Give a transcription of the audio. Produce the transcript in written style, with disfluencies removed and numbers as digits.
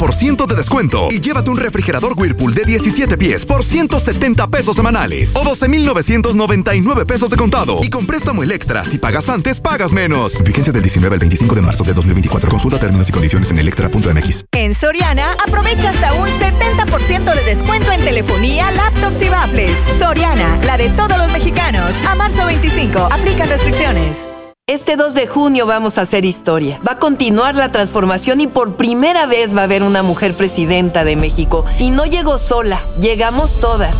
10% de descuento y llévate un refrigerador Whirlpool de 17 pies por 170 pesos semanales o 12,999 pesos de contado. Y con préstamo Electra, si pagas antes, pagas menos. Vigencia del 19 al 25 de marzo de 2024. Consulta términos y condiciones en electra.mx. En Soriana, aprovecha hasta un 70% de descuento en telefonía, laptops y baffles. Soriana, la de todos los mexicanos. A marzo 25, aplican restricciones. Este 2 de junio vamos a hacer historia. Va a continuar la transformación y por primera vez va a haber una mujer presidenta de México. Y no llegó sola, llegamos todas.